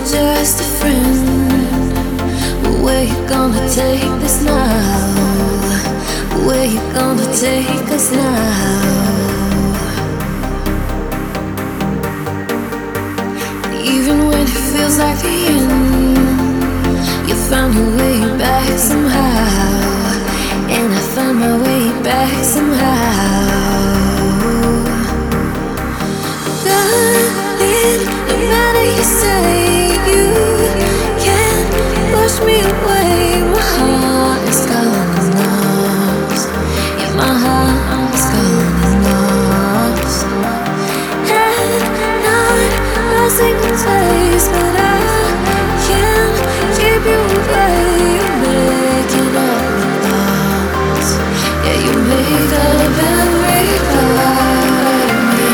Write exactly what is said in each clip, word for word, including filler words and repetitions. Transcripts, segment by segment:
just a friend. But where you gonna take this now? Where you gonna take us now? Even when it feels like the end, you found your way back somehow, and I found my way back somehow. Darling, no matter you say, you can't push me away. My heart is gone and lost. Yeah, my heart is gone and lost. And not a single taste, but I can't keep you away. You're making up my thoughts. Yeah, you make up every part of me.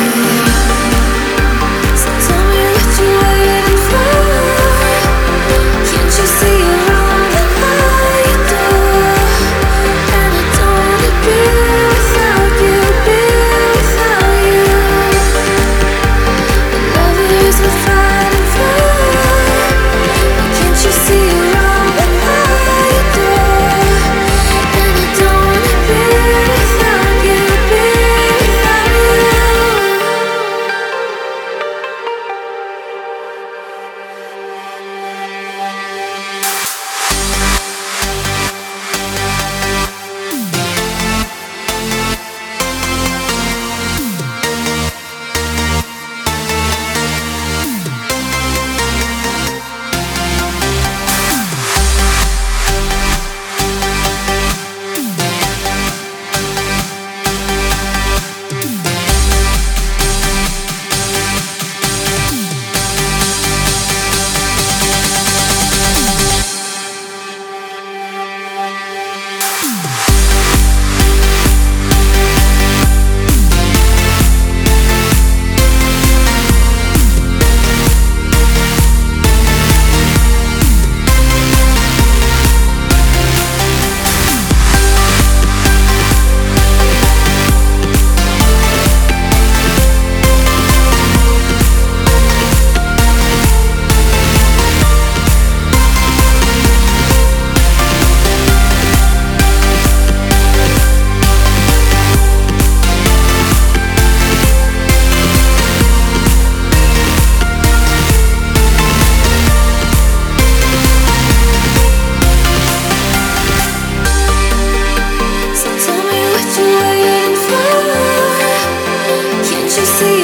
So tell me what you're waiting for. Can't you see you're wrong and I do? And I don't wanna be without you, be without you. Love is worth fighting for. Can't you see you're wrong and I do? And I don't wanna be without you, be without you. So tell me what you're waiting for. Can't you see